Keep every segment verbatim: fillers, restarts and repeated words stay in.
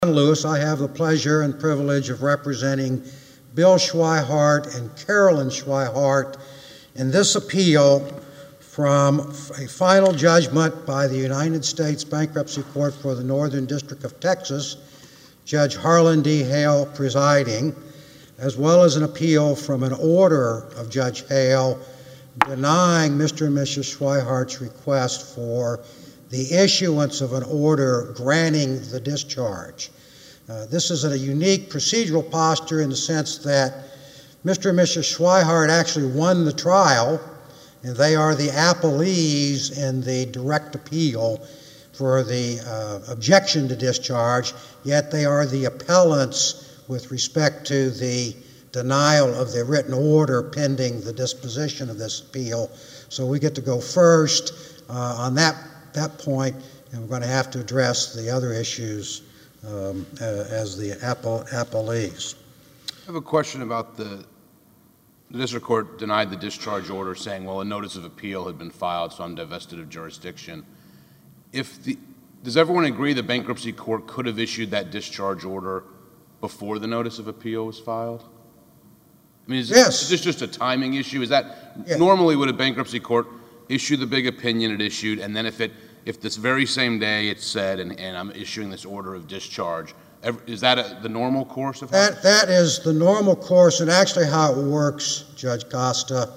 Lewis, I have the pleasure and privilege of representing Bill Schweihart and Carolyn Schweihart in this appeal from a final judgment by the United States Bankruptcy Court for the Northern District of Texas, Judge Harlan D. Hale presiding, as well as an appeal from an order of Judge Hale denying Mister and Missus Schweihart's request for the issuance of an order granting the discharge. Uh, this is a unique procedural posture in the sense that Mister and Missus Schweihart actually won the trial, and they are the appellees in the direct appeal for the uh, objection to discharge, yet they are the appellants with respect to the denial of the written order pending the disposition of this appeal. So we get to go first uh, on that that point, and we're going to have to address the other issues um, uh, as the appell appellees. I have a question about the, the district court denied the discharge order, saying, well, a notice of appeal had been filed, so I'm divested of jurisdiction. If the, does everyone agree the bankruptcy court could have issued that discharge order before the notice of appeal was filed? I mean, is, yes. Is this just a timing issue? Is that yeah. Normally would a bankruptcy court issue the big opinion it issued, and then if it if this very same day it said, and, and I'm issuing this order of discharge, is that a, the normal course of that? That is the normal course, and actually how it works, Judge Costa,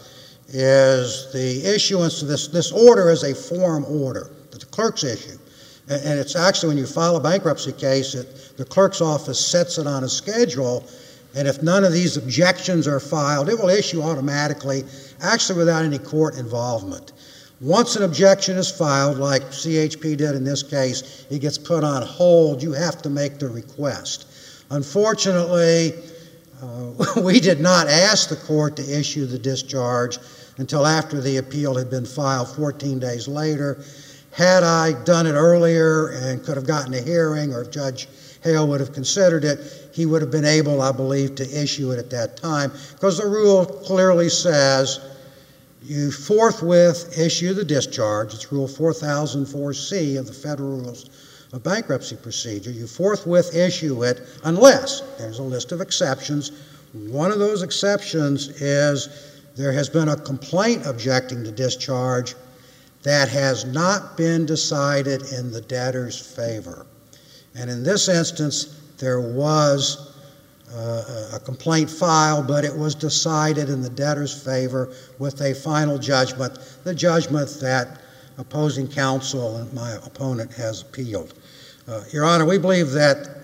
is the issuance of this, this order is a form order that the clerks issue. And, and it's actually, when you file a bankruptcy case, it, the clerk's office sets it on a schedule, and if none of these objections are filed, it will issue automatically, actually without any court involvement. Once an objection is filed, like C H P did in this case, it gets put on hold. You have to make the request. Unfortunately, uh, we did not ask the court to issue the discharge until after the appeal had been filed fourteen days later. Had I done it earlier and could have gotten a hearing, or if Judge Hale would have considered it, he would have been able, I believe, to issue it at that time, because the rule clearly says you forthwith issue the discharge. It's Rule four thousand four C of the Federal Rules of Bankruptcy Procedure. You forthwith issue it unless there's a list of exceptions. One of those exceptions is there has been a complaint objecting to discharge that has not been decided in the debtor's favor. And in this instance, there was uh, a complaint filed, but it was decided in the debtor's favor with a final judgment, the judgment that opposing counsel and my opponent has appealed. Uh, Your Honor, we believe that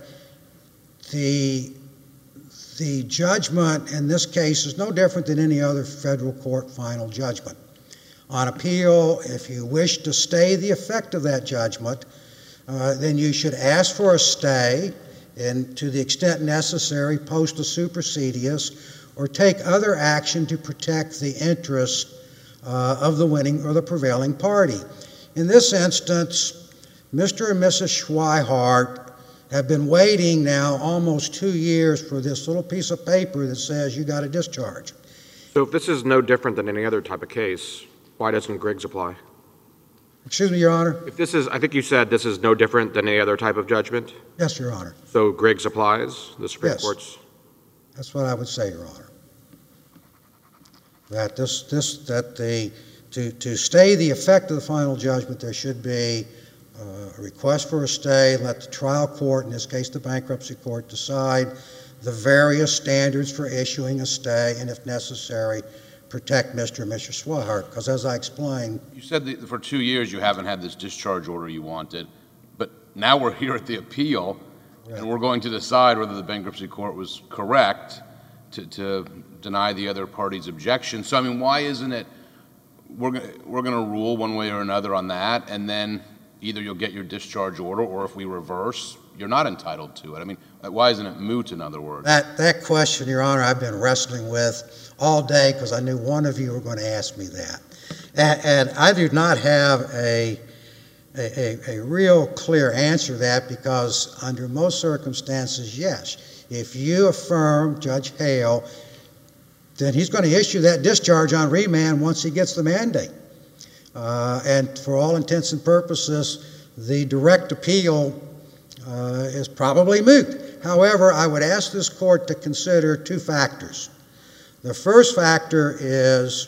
the, the judgment in this case is no different than any other federal court final judgment. On appeal, if you wish to stay the effect of that judgment, uh, then you should ask for a stay, and to the extent necessary, post a supersedious or take other action to protect the interest uh, of the winning or the prevailing party. In this instance, Mister and Missus Schweihart have been waiting now almost two years for this little piece of paper that says you got a discharge. So if this is no different than any other type of case, why doesn't Griggs apply? Excuse me, Your Honor? If this is, I think you said this is no different than any other type of judgment? Yes, Your Honor. So Griggs applies, the Supreme Yes. Court's? That's what I would say, Your Honor. That this, this, that the, to, to stay the effect of the final judgment, there should be uh, a request for a stay, let the trial court, in this case the bankruptcy court, decide the various standards for issuing a stay, and if necessary, protect Mister and Missus Schweihart, because as I explained... You said that for two years you haven't had this discharge order you wanted, but now we're here at the appeal, right, and we're going to decide whether the bankruptcy court was correct to, to deny the other party's objection. So, I mean, why isn't it, we're, we're going to rule one way or another on that, and then either you'll get your discharge order, or if we reverse, you're not entitled to it. I mean, why isn't it moot, in other words? That, that question, Your Honor, I've been wrestling with all day because I knew one of you were going to ask me that. And, and I do not have a, a, a real clear answer to that, because under most circumstances, yes, if you affirm Judge Hale, then he's going to issue that discharge on remand once he gets the mandate. Uh, and for all intents and purposes, the direct appeal uh, is probably moot. However, I would ask this court to consider two factors. The first factor is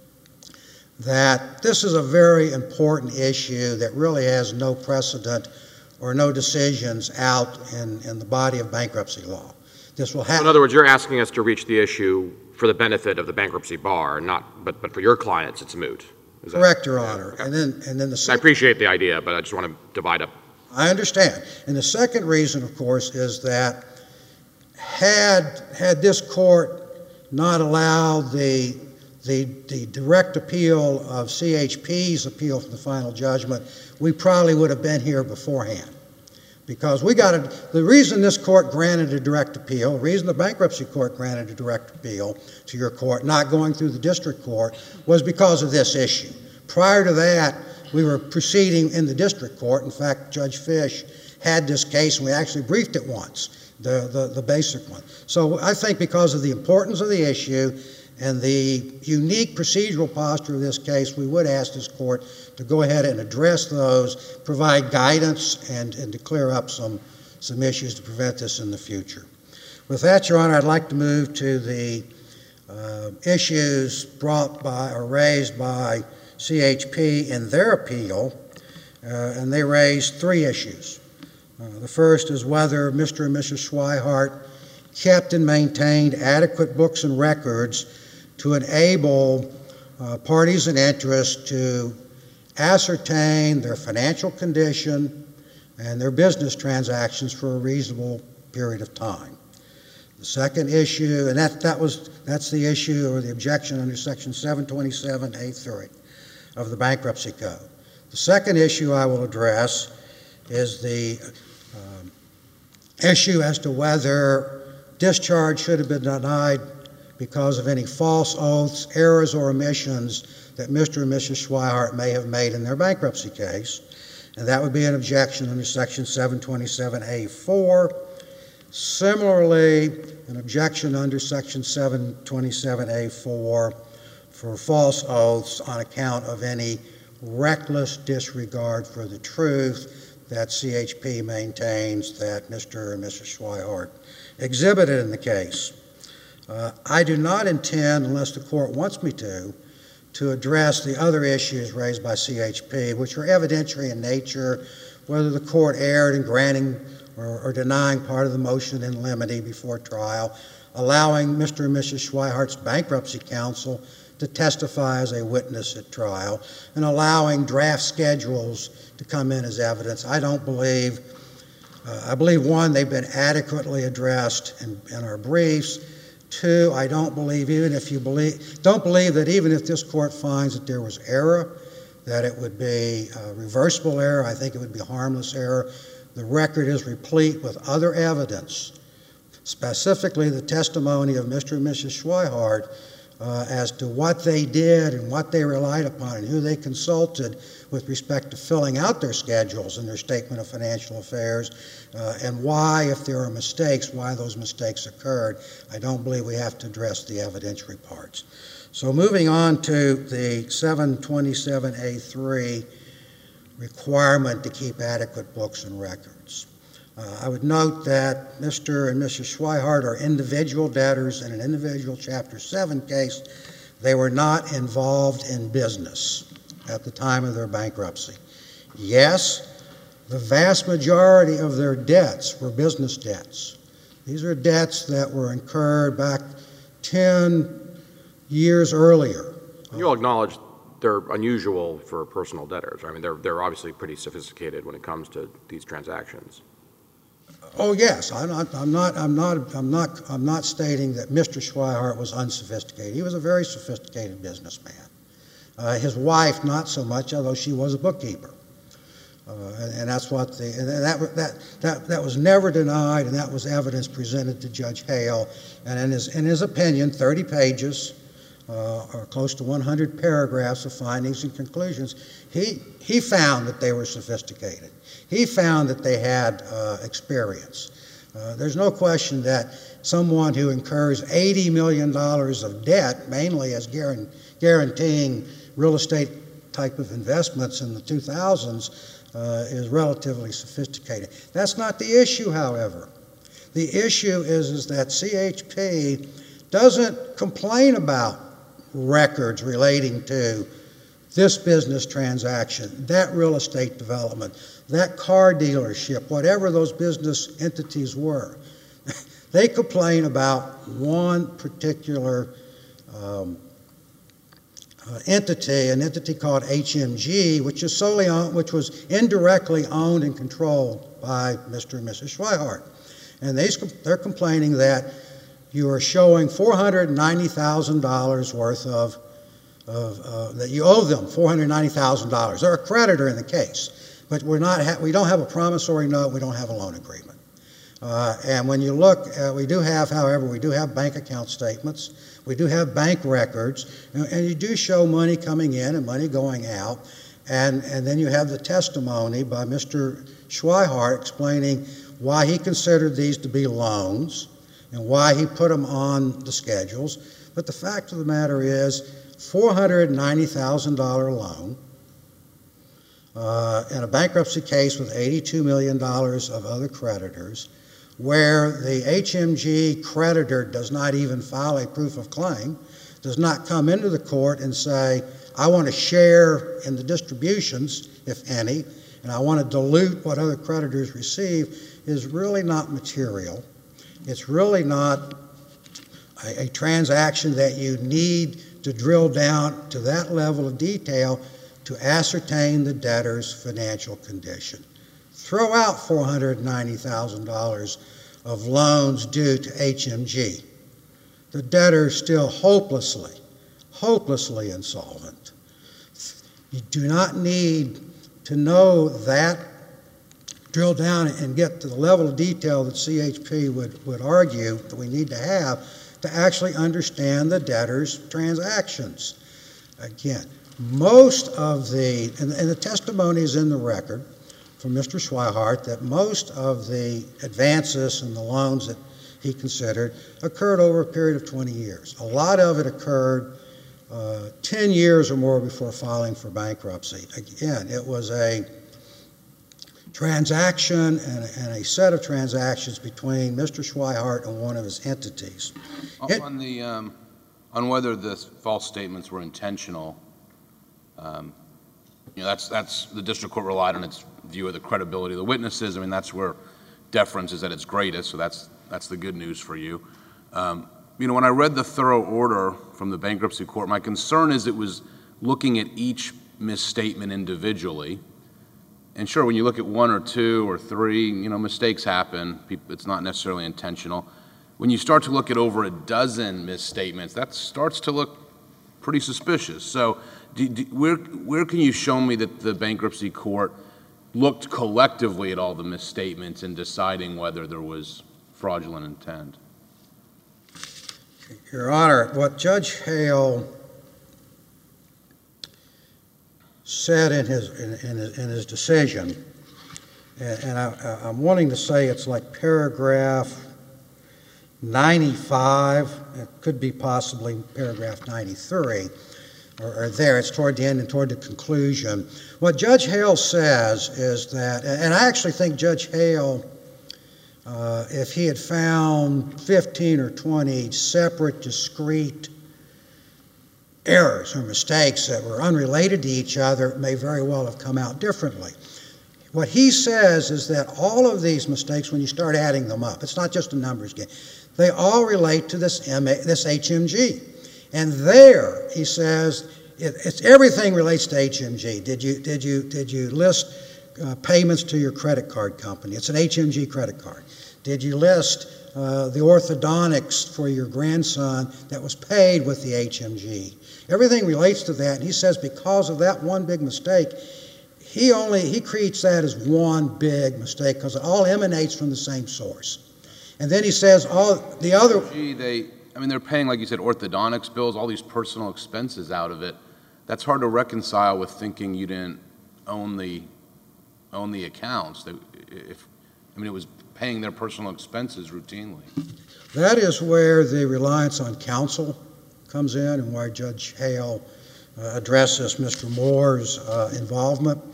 that this is a very important issue that really has no precedent or no decisions out in, in the body of bankruptcy law. This will happen. In other words, you're asking us to reach the issue for the benefit of the bankruptcy bar, not, but, but for your clients, it's moot. Is Correct, Your that, Honor. okay. And then, and then the I second, appreciate the idea, but I just want to divide up. I understand. And the second reason, of course, is that had had this court not allowed the the the direct appeal of C H P's appeal for the final judgment, we probably would have been here beforehand. Because we got a, the reason this court granted a direct appeal, the reason the bankruptcy court granted a direct appeal to your court, not going through the district court, was because of this issue. Prior to that, we were proceeding in the district court. In fact, Judge Fish had this case, and we actually briefed it once, the, the, the basic one. So I think because of the importance of the issue and the unique procedural posture of this case, we would ask this court to go ahead and address those, provide guidance, and, and to clear up some, some issues to prevent this in the future. With that, Your Honor, I'd like to move to the uh, issues brought by or raised by C H P in their appeal, uh, and they raised three issues. Uh, the first is whether Mister and Missus Schweihart kept and maintained adequate books and records to enable uh, parties in interest to ascertain their financial condition and their business transactions for a reasonable period of time. The second issue, and that, that was, that's the issue or the objection under Section seven twenty-seven A three of the Bankruptcy Code. The second issue I will address is the um, issue as to whether discharge should have been denied because of any false oaths, errors, or omissions that Mister and Missus Schweihart may have made in their bankruptcy case. And that would be an objection under Section seven twenty-seven A four. Similarly, an objection under Section seven twenty-seven A four for false oaths on account of any reckless disregard for the truth that C H P maintains that Mister and Missus Schweihart exhibited in the case. Uh, I do not intend, unless the court wants me to, to address the other issues raised by C H P, which are evidentiary in nature, whether the court erred in granting or, or denying part of the motion in limine before trial, allowing Mister and Missus Schweihart's bankruptcy counsel to testify as a witness at trial, and allowing draft schedules to come in as evidence. I don't believe, uh, I believe, one, they've been adequately addressed in, in our briefs. Two, I don't believe, even if you believe, don't believe that even if this court finds that there was error, that it would be a reversible error. I think it would be harmless error. The record is replete with other evidence, specifically the testimony of Mister and Missus Schweihart uh, as to what they did and what they relied upon and who they consulted with respect to filling out their schedules and their statement of financial affairs, uh, and why, if there are mistakes, why those mistakes occurred. I don't believe we have to address the evidentiary parts. So moving on to the seven twenty-seven A three requirement to keep adequate books and records. Uh, I would note that Mister and Missus Schweihart are individual debtors in an individual Chapter seven case. They were not involved in business at the time of their bankruptcy. Yes, the vast majority of their debts were business debts. These are debts that were incurred back ten years earlier. You'll acknowledge they're unusual for personal debtors. I mean, they're, they're obviously pretty sophisticated when it comes to these transactions. Oh yes, I'm not. I'm not. I'm not. I'm not. I'm not stating that Mister Schweihart was unsophisticated. He was a very sophisticated businessman. Uh, his wife, not so much, although she was a bookkeeper, uh, and, and that's what the. And that that that that was never denied, and that was evidence presented to Judge Hale. And in his in his opinion, thirty pages, uh, or close to one hundred paragraphs of findings and conclusions, he he found that they were sophisticated. He found that they had uh, experience. Uh, there's no question that someone who incurs eighty million dollars of debt, mainly as guaranteeing real estate type of investments in the two thousands, uh, is relatively sophisticated. That's not the issue, however. The issue is, is that C H P doesn't complain about records relating to this business transaction, that real estate development, that car dealership, whatever those business entities were. They complain about one particular um, uh, entity, an entity called H M G, which is solely owned, which was indirectly owned and controlled by Mister and Missus Schweihart. And they, they're complaining that you are showing four hundred ninety thousand dollars worth of, of uh, that you owe them four hundred ninety thousand dollars. They're a creditor in the case, but we're not ha we don't have a promissory note, we don't have a loan agreement. Uh, and when you look, uh, we do have, however, we do have bank account statements, we do have bank records, and, and you do show money coming in and money going out, and, and then you have the testimony by Mister Schweihart explaining why he considered these to be loans and why he put them on the schedules. But the fact of the matter is, four hundred ninety thousand dollar loan uh, in a bankruptcy case with eighty-two million dollars of other creditors, where the H M G creditor does not even file a proof of claim, does not come into the court and say, I want to share in the distributions, if any, and I want to dilute what other creditors receive, is really not material. It's really not a, a transaction that you need to drill down to that level of detail to ascertain the debtor's financial condition. Throw out four hundred ninety thousand dollars of loans due to H M G. The debtor is still hopelessly, hopelessly insolvent. You do not need to know that, drill down and get to the level of detail that C H P would, would argue that we need to have to actually understand the debtor's transactions. Again, most of the, and, and the testimony is in the record from Mister Schweihart, that most of the advances and the loans that he considered occurred over a period of twenty years. A lot of it occurred uh, ten years or more before filing for bankruptcy. Again, it was a transaction and, and a set of transactions between Mister Schweihart and one of his entities. It, on the um, on whether the false statements were intentional, um, you know, that's that's the district court relied on its view of the credibility of the witnesses. I mean, that's where deference is at its greatest. So that's that's the good news for you. Um, you know, when I read the thorough order from the bankruptcy court, my concern is it was looking at each misstatement individually. And sure, when you look at one or two or three, you know, mistakes happen. It's not necessarily intentional. When you start to look at over a dozen misstatements, that starts to look pretty suspicious. So do, do, where, where can you show me that the bankruptcy court looked collectively at all the misstatements in deciding whether there was fraudulent intent? Your Honor, what Judge Hale said in his, in, in his, in his decision, and, and I, I'm wanting to say it's like paragraph ninety-five, it could be possibly paragraph ninety-three, or, or there, it's toward the end and toward the conclusion. What Judge Hale says is that, and I actually think Judge Hale, uh, if he had found fifteen or twenty separate, discrete errors or mistakes that were unrelated to each other, may very well have come out differently. What he says is that all of these mistakes, when you start adding them up, it's not just a numbers game, they all relate to this, M A, this H M G. And there, he says, it, it's everything relates to H M G. Did you, did you, did you list uh, payments to your credit card company? It's an H M G credit card. Did you list uh, the orthodontics for your grandson that was paid with the H M G? Everything relates to that. And he says because of that one big mistake, he only, he creates that as one big mistake because it all emanates from the same source. And then he says all the other... Gee, they, I mean, they're paying, like you said, orthodontics bills, all these personal expenses out of it. That's hard to reconcile with thinking you didn't own the, own the accounts. That if, I mean, it was paying their personal expenses routinely. That is where the reliance on counsel comes in and why Judge Hale uh, addresses Mister Moore's uh, involvement.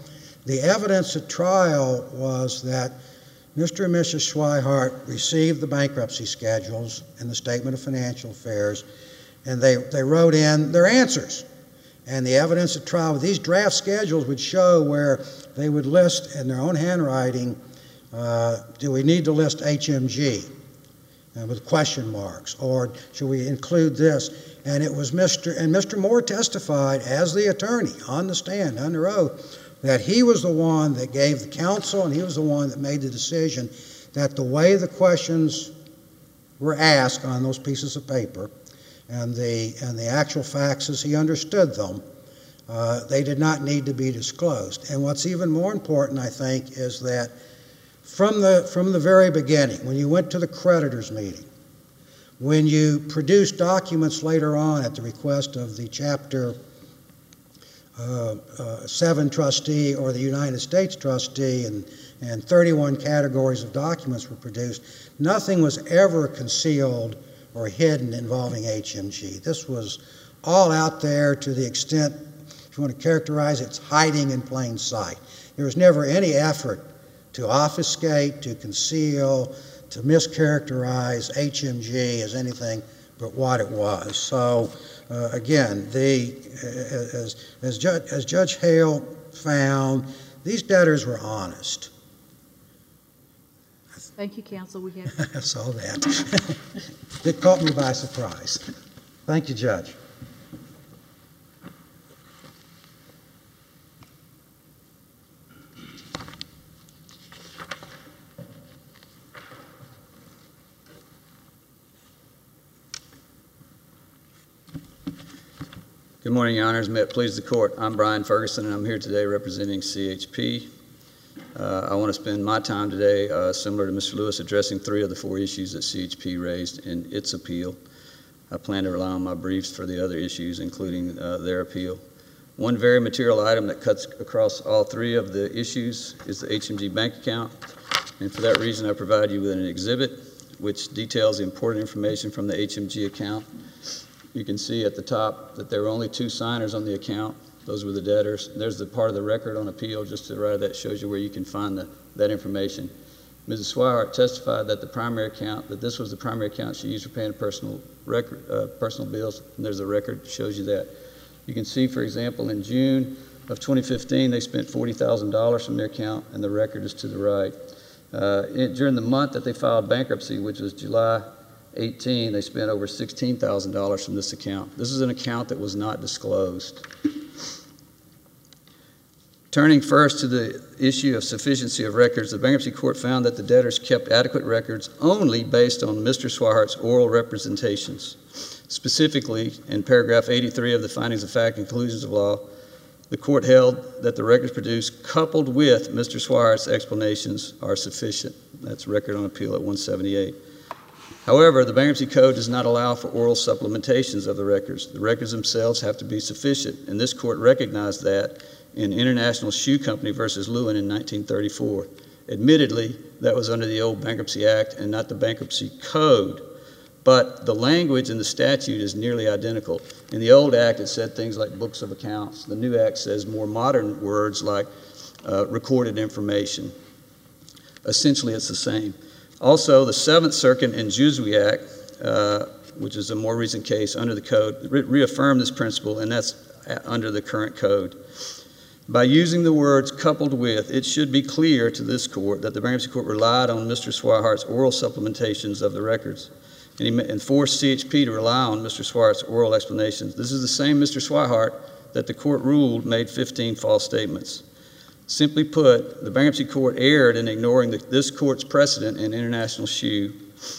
The evidence at trial was that Mister and Missus Swihart received the bankruptcy schedules and the Statement of Financial Affairs, and they, they wrote in their answers. And the evidence at trial with these draft schedules would show where they would list in their own handwriting, uh, do we need to list H M G uh, with question marks, or should we include this? And it was Mister and Mister Moore testified as the attorney on the stand under oath that he was the one that gave the counsel, and he was the one that made the decision that the way the questions were asked on those pieces of paper and the and the actual facts as he understood them, uh, they did not need to be disclosed. And what's even more important, I think, is that from the from the very beginning, when you went to the creditors meeting, when you produced documents later on at the request of the Chapter uh, uh, seven trustee or the United States trustee, and, and thirty-one categories of documents were produced, nothing was ever concealed or hidden involving H M G. This was all out there to the extent, if you want to characterize it, it's hiding in plain sight. There was never any effort to obfuscate, to conceal, to mischaracterize H M G as anything but what it was. So, uh, again, the, as, as, Judge, as Judge Hale found, these debtors were honest. Thank you, counsel. We have. I saw that. It caught me by surprise. Thank you, Judge. Good morning, Your Honors. May it please the Court. I'm Brian Ferguson, and I'm here today representing C H P. Uh, I want to spend my time today, uh, similar to Mister Lewis, addressing three of the four issues that C H P raised in its appeal. I plan to rely on my briefs for the other issues, including uh, their appeal. One very material item that cuts across all three of the issues is the H M G bank account, and for that reason I provide you with an exhibit which details the important information from the H M G account. You can see at the top that there were only two signers on the account. Those were the debtors. There's the part of the record on appeal just to the right of that shows you where you can find the, that information. Missus Swihart testified that the primary account, that this was the primary account she used for paying personal record, uh, personal bills, and there's a record that shows you that. You can see, for example, in June of twenty fifteen, they spent forty thousand dollars from their account, and the record is to the right. Uh, it, during the month that they filed bankruptcy, which was July eighteen, they spent over sixteen thousand dollars from this account. This is an account that was not disclosed. Turning first to the issue of sufficiency of records, the bankruptcy court found that the debtors kept adequate records only based on Mister Swihart's oral representations. Specifically, in paragraph eighty-three of the findings of fact and conclusions of law, the court held that the records produced coupled with Mister Swihart's explanations are sufficient. That's record on appeal at one seventy-eight. However, the Bankruptcy Code does not allow for oral supplementations of the records. The records themselves have to be sufficient, and this court recognized that in International Shoe Company versus Lewin in nineteen thirty-four. Admittedly, that was under the old Bankruptcy Act and not the Bankruptcy Code, but the language in the statute is nearly identical. In the old Act, it said things like books of accounts. The new Act says more modern words like uh, recorded information. Essentially, it's the same. Also, the Seventh Circuit in Juzwiak, uh, which is a more recent case under the code, re reaffirmed this principle, and that's under the current code. By using the words coupled with, it should be clear to this court that the bankruptcy court relied on Mister Swihart's oral supplementations of the records, and, he, and forced C H P to rely on Mister Swihart's oral explanations. This is the same Mister Swihart that the court ruled made fifteen false statements. Simply put, the bankruptcy court erred in ignoring the, this court's precedent in International Shoe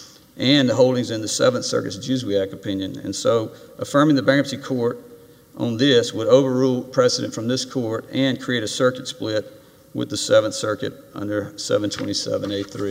and the holdings in the Seventh Circuit's Juzwiak opinion. And so affirming the bankruptcy court on this would overrule precedent from this court and create a circuit split with the Seventh Circuit under seven twenty-seven A three.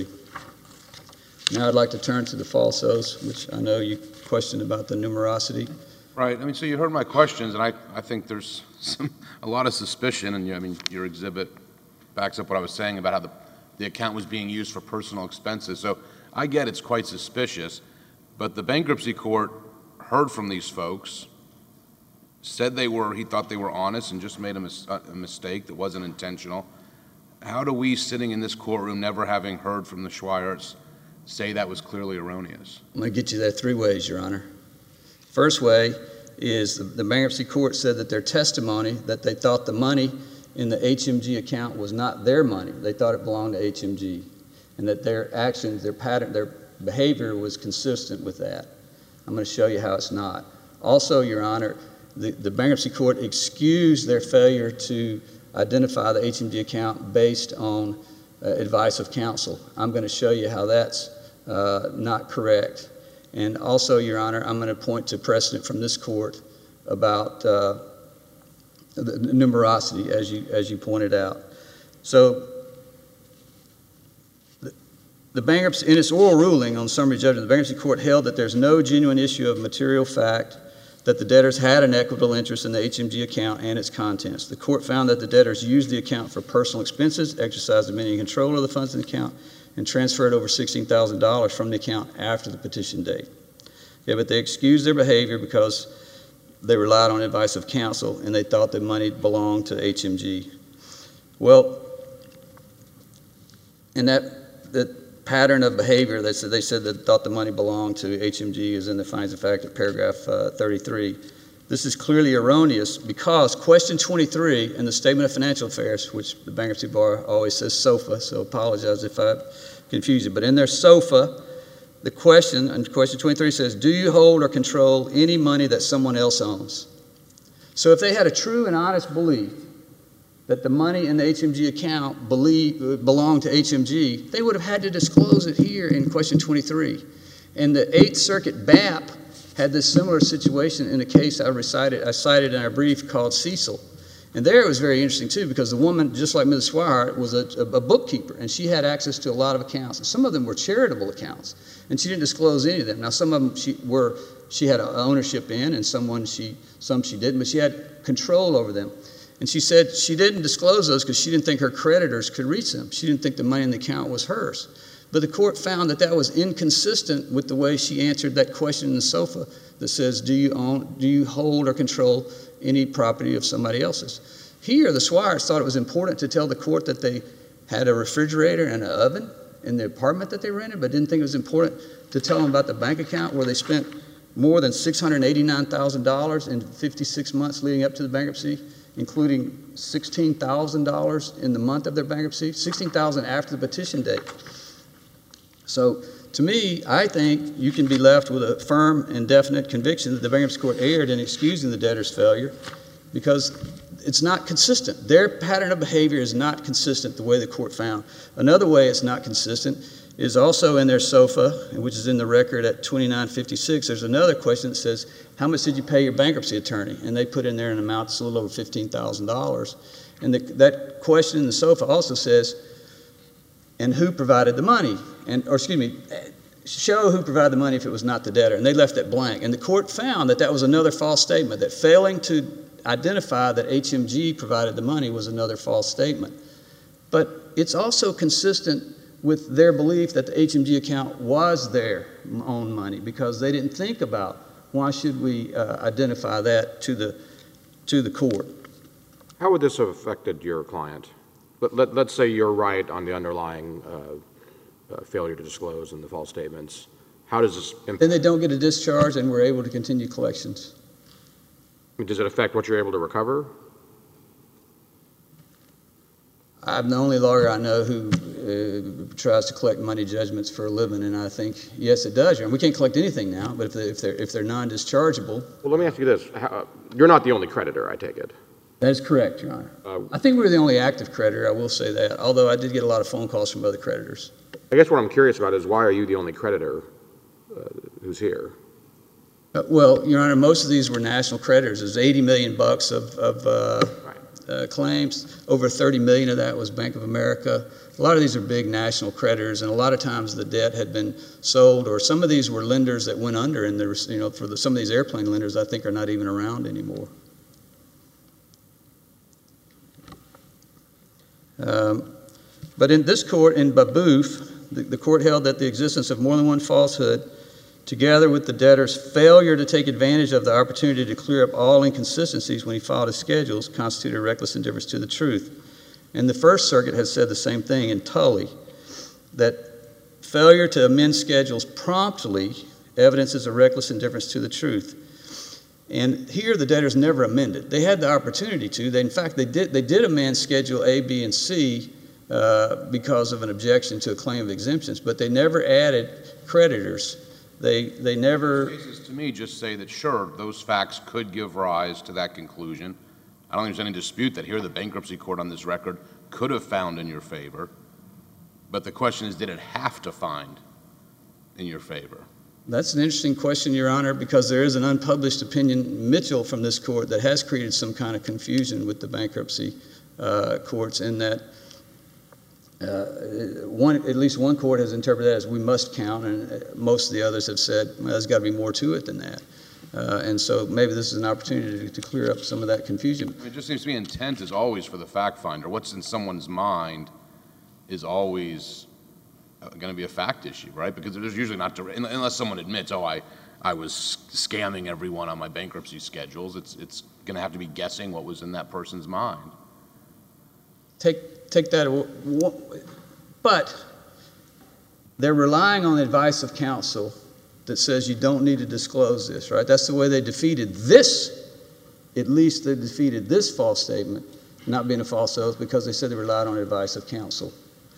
Now I'd like to turn to the falsos, which I know you questioned about the numerosity. Right. I mean, so you heard my questions, and I, I think there's some, a lot of suspicion, and you, I mean, your exhibit backs up what I was saying about how the, the account was being used for personal expenses. So I get it's quite suspicious, but the bankruptcy court heard from these folks, said they were, he thought they were honest and just made a, mis a mistake that wasn't intentional, how do we, sitting in this courtroom, never having heard from the Schweierts, say that was clearly erroneous? I'm going to get you there three ways, Your Honor. First way is the, the bankruptcy court said that their testimony, that they thought the money in the H M G account was not their money. They thought it belonged to H M G, and that their actions, their pattern, their behavior was consistent with that. I'm going to show you how it's not. Also, Your Honor, the, the bankruptcy court excused their failure to identify the H M G account based on uh, advice of counsel. I'm going to show you how that's uh, not correct. And also, Your Honor, I'm going to point to precedent from this court about uh, the numerosity, as you, as you pointed out. So the, the bankruptcy, in its oral ruling on summary judgment, the bankruptcy court held that there's no genuine issue of material fact that the debtors had an equitable interest in the H M G account and its contents. The court found that the debtors used the account for personal expenses, exercised dominion and control of the funds in the account, and transferred over sixteen thousand dollars from the account after the petition date. Yeah, but they excused their behavior because they relied on advice of counsel and they thought the money belonged to H M G. Well, in that, that pattern of behavior, they said, they said that thought the money belonged to H M G is in the findings of fact of paragraph uh, thirty-three. This is clearly erroneous because question twenty-three in the Statement of Financial Affairs, which the Bankruptcy Bar always says SOFA, so apologize if I confuse you, but in their SOFA, the question, and question twenty-three says, do you hold or control any money that someone else owns? So if they had a true and honest belief that the money in the H M G account believe, belonged to H M G, they would have had to disclose it here in question twenty-three. And the Eighth Circuit B A P had this similar situation in a case I recited, I cited in our brief called Cecil. And there it was very interesting too, because the woman, just like Missus Swihart, was a, a bookkeeper, and she had access to a lot of accounts. And some of them were charitable accounts, and she didn't disclose any of them. Now, some of them she were she had ownership in, and someone she some she didn't, but she had control over them. And she said she didn't disclose those because she didn't think her creditors could reach them. She didn't think the money in the account was hers. But the court found that that was inconsistent with the way she answered that question in the SOFA that says, do you own, do you hold or control any property of somebody else's? Here, the Swiharts thought it was important to tell the court that they had a refrigerator and an oven in the apartment that they rented, but didn't think it was important to tell them about the bank account where they spent more than six hundred eighty-nine thousand dollars in fifty-six months leading up to the bankruptcy, including sixteen thousand dollars in the month of their bankruptcy, sixteen thousand dollars after the petition date. So to me, I think you can be left with a firm and definite conviction that the bankruptcy court erred in excusing the debtor's failure because it's not consistent. Their pattern of behavior is not consistent the way the court found. Another way it's not consistent is also in their SOFA, which is in the record at twenty-nine fifty-six. There's another question that says, how much did you pay your bankruptcy attorney? And they put in there an amount that's a little over fifteen thousand dollars. And the, that question in the SOFA also says, and who provided the money? And, or excuse me, show who provided the money if it was not the debtor. And they left it blank. And the court found that that was another false statement, that failing to identify that H M G provided the money was another false statement. But it's also consistent with their belief that the H M G account was their own money because they didn't think about why should we uh, identify that to the, to the court. How would this have affected your client? Let, let, let's say you're right on the underlying uh, uh, failure to disclose and the false statements. How does this impact? Then they don't get a discharge and we're able to continue collections. I mean, does it affect what you're able to recover? I'm the only lawyer I know who uh, tries to collect money judgments for a living, and I think, yes, it does. We can't collect anything now, but if, they, if they're, if they're non-dischargeable. Well, let me ask you this. How, you're not the only creditor, I take it. That is correct, Your Honor. Uh, I think we were the only active creditor, I will say that, although I did get a lot of phone calls from other creditors. I guess what I'm curious about is why are you the only creditor uh, who's here? Uh, well, Your Honor, most of these were national creditors. There's eighty million bucks of, of uh, Right. uh, claims. Over thirty million of that was Bank of America. A lot of these are big national creditors, and a lot of times the debt had been sold, or some of these were lenders that went under, and there was, you know, for the, some of these airplane lenders I think are not even around anymore. Um, but in this court, in Babouf, the, the court held that the existence of more than one falsehood, together with the debtor's failure to take advantage of the opportunity to clear up all inconsistencies when he filed his schedules, constituted reckless indifference to the truth. And the First Circuit has said the same thing in Tully, that failure to amend schedules promptly evidences a reckless indifference to the truth. And here the debtors never amended. They had the opportunity to. They, in fact, they did, they did amend Schedule A, B, and C uh, because of an objection to a claim of exemptions, but they never added creditors. They, they never... Those cases to me just say that, sure, those facts could give rise to that conclusion. I don't think there's any dispute that here the bankruptcy court on this record could have found in your favor. But the question is, did it have to find in your favor? That's an interesting question, Your Honor, because there is an unpublished opinion, Mitchell, from this court that has created some kind of confusion with the bankruptcy uh, courts in that uh, one, at least one court has interpreted that as we must count, and most of the others have said, well, there's got to be more to it than that. Uh, and so maybe this is an opportunity to, to clear up some of that confusion. It just seems to me intent is always for the fact finder. What's in someone's mind is always going to be a fact issue, right? Because there's usually not, direct, unless someone admits, oh, I, I was scamming everyone on my bankruptcy schedules, it's, it's going to have to be guessing what was in that person's mind. Take, take that, but they're relying on the advice of counsel that says you don't need to disclose this, right? That's the way they defeated this, at least they defeated this false statement, not being a false oath, because they said they relied on the advice of counsel.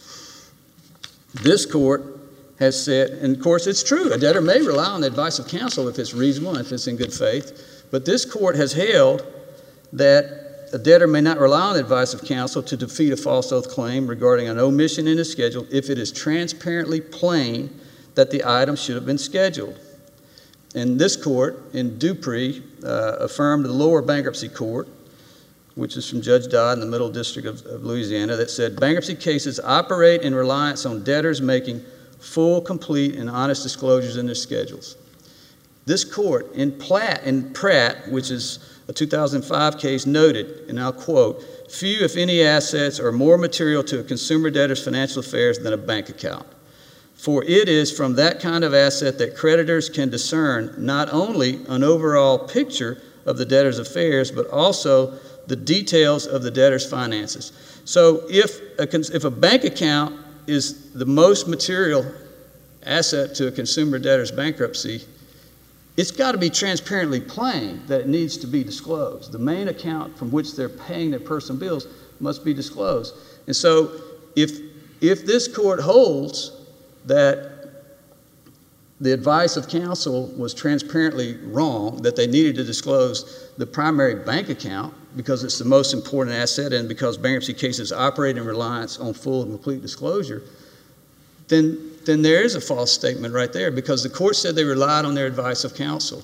This court has said, and of course it's true, a debtor may rely on the advice of counsel if it's reasonable and if it's in good faith, but this court has held that a debtor may not rely on the advice of counsel to defeat a false oath claim regarding an omission in a schedule if it is transparently plain that the item should have been scheduled. And this court in Dupree uh, affirmed the lower bankruptcy court, which is from Judge Dodd in the Middle District of, of Louisiana, that said bankruptcy cases operate in reliance on debtors making full, complete, and honest disclosures in their schedules. This court in, Platt, in Pratt, which is a two thousand five case, noted, and I'll quote, few, if any, assets are more material to a consumer debtor's financial affairs than a bank account. For it is from that kind of asset that creditors can discern not only an overall picture of the debtor's affairs, but also the details of the debtor's finances. So if a, if a bank account is the most material asset to a consumer debtor's bankruptcy, it's got to be transparently plain that it needs to be disclosed. The main account from which they're paying their personal bills must be disclosed. And so if, if this court holds that the advice of counsel was transparently wrong, that they needed to disclose the primary bank account because it's the most important asset and because bankruptcy cases operate in reliance on full and complete disclosure, then, then there is a false statement right there because the court said they relied on their advice of counsel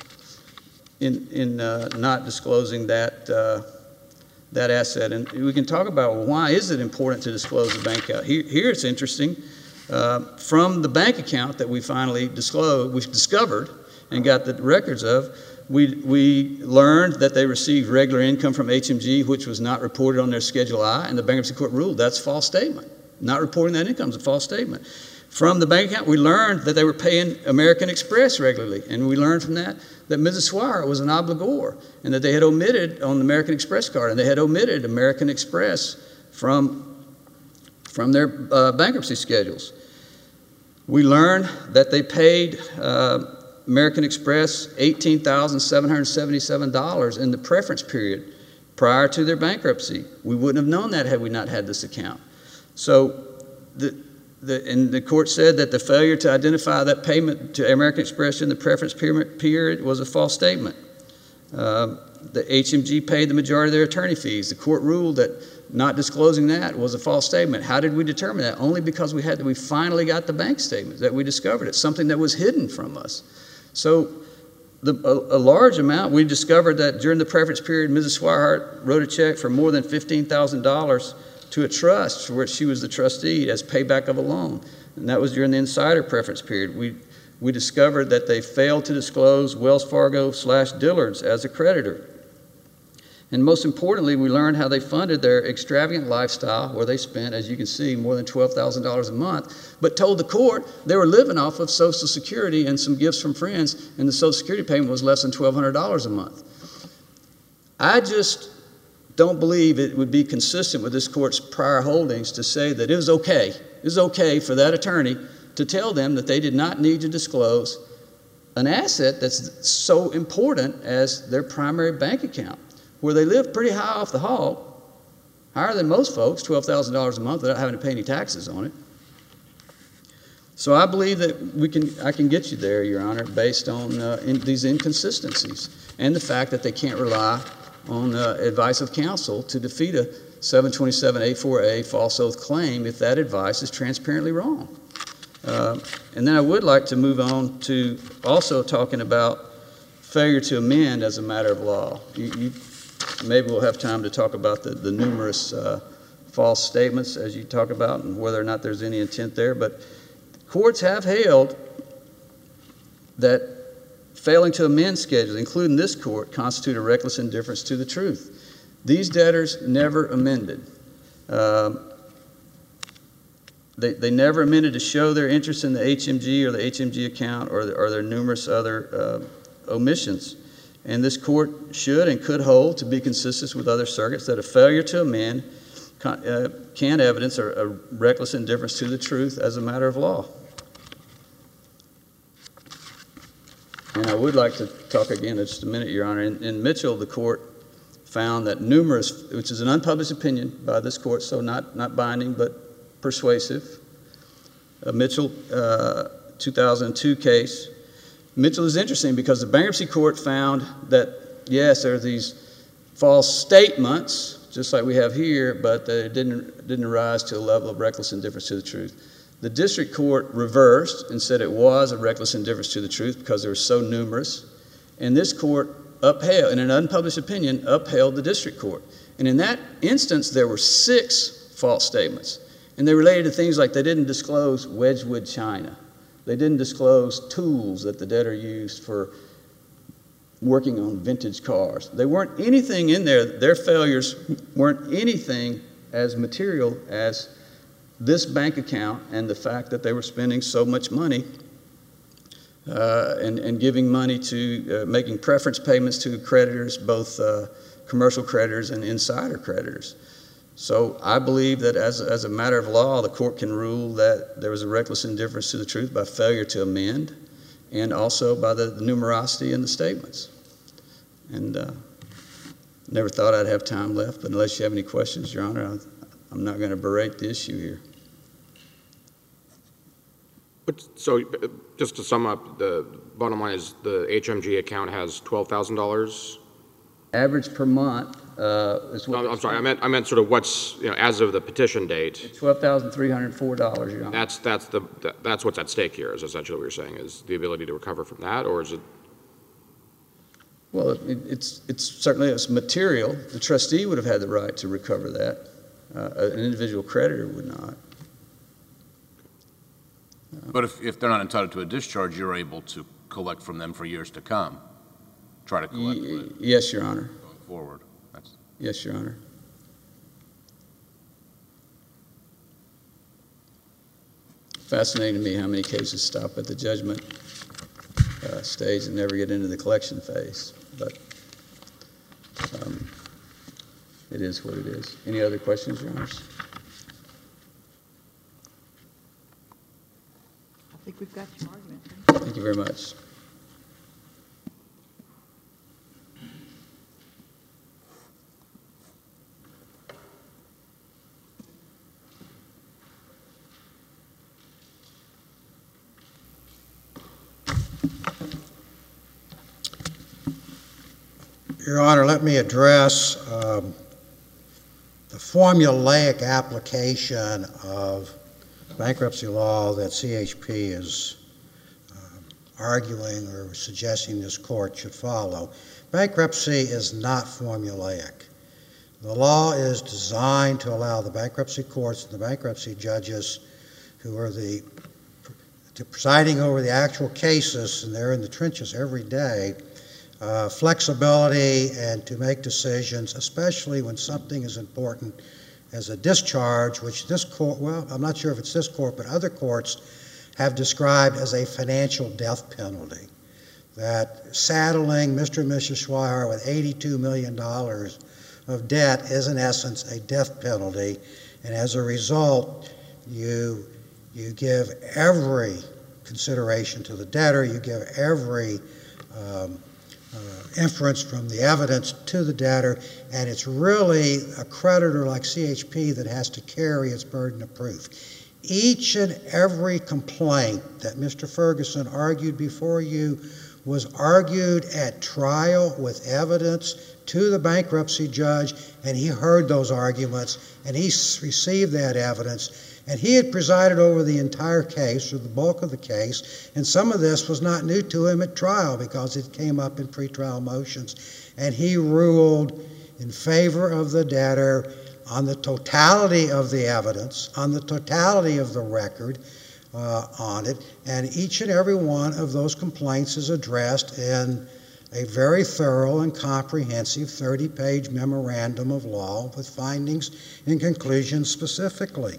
in, in uh, not disclosing that, uh, that asset. And we can talk about, well, why is it important to disclose the bank account? Here, here it's interesting. Uh, from the bank account that we finally disclosed, we discovered and got the records of, we, we learned that they received regular income from H M G, which was not reported on their Schedule I, and the bankruptcy court ruled that's a false statement. Not reporting that income is a false statement. From the bank account, we learned that they were paying American Express regularly, and we learned from that that Missus Swire was an obligor, and that they had omitted on the American Express card, and they had omitted American Express from, from their uh, bankruptcy schedules. We learned that they paid uh, American Express eighteen thousand seven hundred seventy-seven dollars in the preference period prior to their bankruptcy. We wouldn't have known that had we not had this account. So, the, the, and the court said that the failure to identify that payment to American Express in the preference period was a false statement. Uh, the H M G paid the majority of their attorney fees. The court ruled that not disclosing that was a false statement. How did we determine that? Only because we had to, we finally got the bank statement, that we discovered it, something that was hidden from us. So the, a, a large amount, we discovered that during the preference period, Missus Swihart wrote a check for more than fifteen thousand dollars to a trust for which she was the trustee as payback of a loan. And that was during the insider preference period. We, we discovered that they failed to disclose Wells Fargo slash Dillard's as a creditor. And most importantly, we learned how they funded their extravagant lifestyle, where they spent, as you can see, more than twelve thousand dollars a month, but told the court they were living off of Social Security and some gifts from friends, and the Social Security payment was less than twelve hundred dollars a month. I just don't believe it would be consistent with this court's prior holdings to say that it was okay, it was okay for that attorney to tell them that they did not need to disclose an asset that's so important as their primary bank account, where they live pretty high off the hog, higher than most folks, twelve thousand dollars a month without having to pay any taxes on it. So I believe that we can, I can get you there, Your Honor, based on uh, in, these inconsistencies and the fact that they can't rely on uh, advice of counsel to defeat a seven twenty-seven A four A false oath claim if that advice is transparently wrong. Uh, and then I would like to move on to also talking about failure to amend as a matter of law. You, you, maybe we'll have time to talk about the, the numerous uh, false statements as you talk about and whether or not there's any intent there, but courts have held that failing to amend schedules, including this court, constitute a reckless indifference to the truth. These debtors never amended. Um, they, they never amended to show their interest in the H M G or the H M G account or, the, or their numerous other uh, omissions. And this court should and could hold to be consistent with other circuits that a failure to amend can, uh, can evidence a, a reckless indifference to the truth as a matter of law. And I would like to talk again in just a minute, Your Honor. In, in Mitchell, the court found that numerous, which is an unpublished opinion by this court, so not, not binding but persuasive, a Mitchell uh, two thousand two case. Mitchell is interesting because the bankruptcy court found that, yes, there are these false statements, just like we have here, but that it didn't, didn't rise to a level of reckless indifference to the truth. The district court reversed and said it was a reckless indifference to the truth because they were so numerous. And this court upheld, in an unpublished opinion, upheld the district court. And in that instance, there were six false statements. And they related to things like they didn't disclose Wedgwood China. They didn't disclose tools that the debtor used for working on vintage cars. They weren't anything in there, their failures weren't anything as material as this bank account and the fact that they were spending so much money uh, and, and giving money to, uh, making preference payments to creditors, both uh, commercial creditors and insider creditors. So I believe that as, as a matter of law, the court can rule that there was a reckless indifference to the truth by failure to amend and also by the, the numerosity in the statements. And uh, never thought I'd have time left, but unless you have any questions, Your Honor, I, I'm not going to berate the issue here. But, so just to sum up, the bottom line is the H M G account has twelve thousand dollars? Average per month uh, is what... No, I'm sorry, I meant, I meant sort of what's, you know, as of the petition date. twelve thousand three hundred four dollars, Your Honor. That's, that's, the, that's what's at stake here, is essentially what you're saying, is the ability to recover from that, or is it... Well, it, it's, it's certainly it's material. The trustee would have had the right to recover that. Uh, an individual creditor would not. But if, if they're not entitled to a discharge, you're able to collect from them for years to come. Try to collect Y- it yes, Your Honor. going forward. That's, Yes, Your Honor. Fascinating to me how many cases stop at the judgment uh, stage and never get into the collection phase. But um, it is what it is. Any other questions, Your Honors? I think we've got your argument. Thank you very much. Your Honor, let me address um, the formulaic application of bankruptcy law that C H P is uh, arguing or suggesting this court should follow. Bankruptcy is not formulaic. The law is designed to allow the bankruptcy courts and the bankruptcy judges who are the to presiding over the actual cases, and they're in the trenches every day, Uh, flexibility and to make decisions, especially when something as important as a discharge, which this court, well, I'm not sure if it's this court, but other courts have described as a financial death penalty. That saddling Mister and Missus Swire with eighty-two million dollars of debt is in essence a death penalty, and as a result, you, you give every consideration to the debtor, you give every um, uh, inference from the evidence to the debtor, and it's really a creditor like C H P that has to carry its burden of proof. Each and every complaint that Mister Ferguson argued before you was argued at trial with evidence to the bankruptcy judge, and he heard those arguments, and he received that evidence, and he had presided over the entire case, or the bulk of the case, and some of this was not new to him at trial because it came up in pretrial motions, and he ruled in favor of the debtor on the totality of the evidence, on the totality of the record uh, on it, and each and every one of those complaints is addressed in a very thorough and comprehensive thirty-page memorandum of law with findings and conclusions specifically.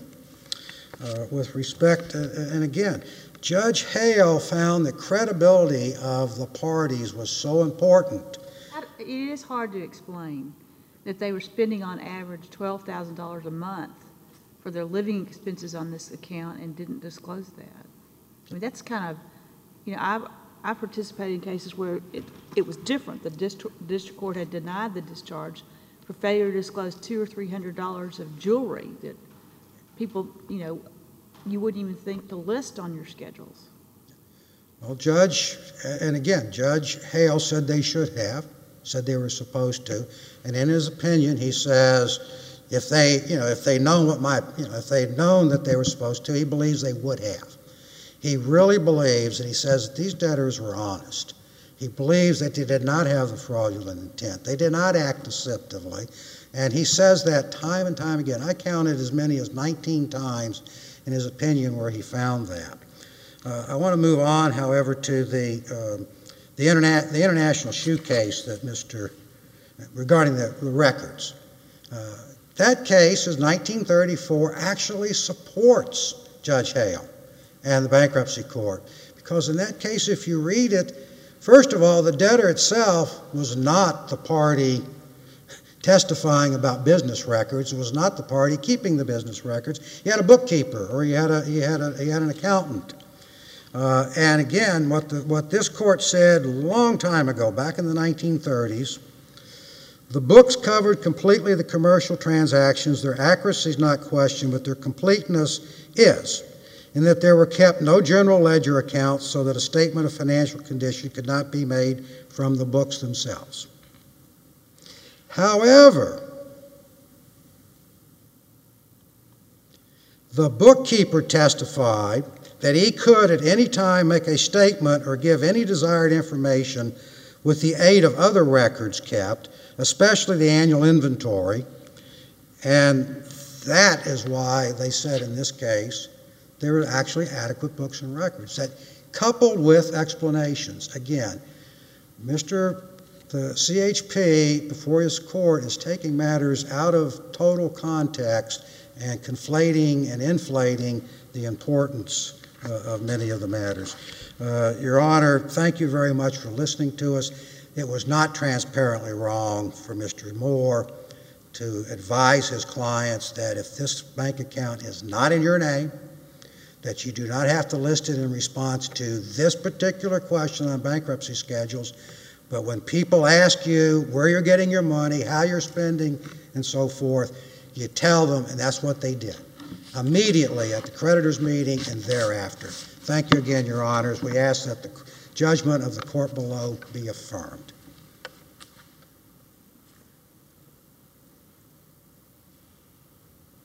Uh, with respect, uh, and again, Judge Hale found the credibility of the parties was so important. It is hard to explain that they were spending on average twelve thousand dollars a month for their living expenses on this account and didn't disclose that. I mean, that's kind of, you know, I've, I participated in cases where it, it was different. The district, district court had denied the discharge for failure to disclose two or three hundred dollars of jewelry that people, you know, you wouldn't even think to list on your schedules. Well, Judge, and again, Judge Hale said they should have, said they were supposed to, and in his opinion, he says, if they, you know, if they known what my, you know, if they'd known that they were supposed to, he believes they would have. He really believes, and he says that these debtors were honest. He believes that they did not have the fraudulent intent. They did not act deceptively, and he says that time and time again. I counted as many as nineteen times in his opinion where he found that. Uh, I want to move on, however, to the uh, the, interna the international shoe case that Mister regarding the, the records. Uh, that case is nineteen thirty-four, actually supports Judge Hale and the bankruptcy court, because in that case, if you read it, first of all, the debtor itself was not the party testifying about business records. It was not the party keeping the business records. He had a bookkeeper, or he had a he had a he had an accountant. Uh, and again, what the, what this court said a long time ago, back in the nineteen thirties, the books covered completely the commercial transactions. Their accuracy is not questioned, but their completeness is, in that there were kept no general ledger accounts so that a statement of financial condition could not be made from the books themselves. However, the bookkeeper testified that he could at any time make a statement or give any desired information with the aid of other records kept, especially the annual inventory, and that is why they said in this case there were actually adequate books and records. That coupled with explanations. Again, Mister the C H P before his court is taking matters out of total context and conflating and inflating the importance uh, of many of the matters. Uh, Your Honor, thank you very much for listening to us. It was not transparently wrong for Mister Moore to advise his clients that if this bank account is not in your name, that you do not have to list it in response to this particular question on bankruptcy schedules, but when people ask you where you're getting your money, how you're spending, and so forth, you tell them, and that's what they did, immediately at the creditors' meeting and thereafter. Thank you again, Your Honors. We ask that the judgment of the court below be affirmed.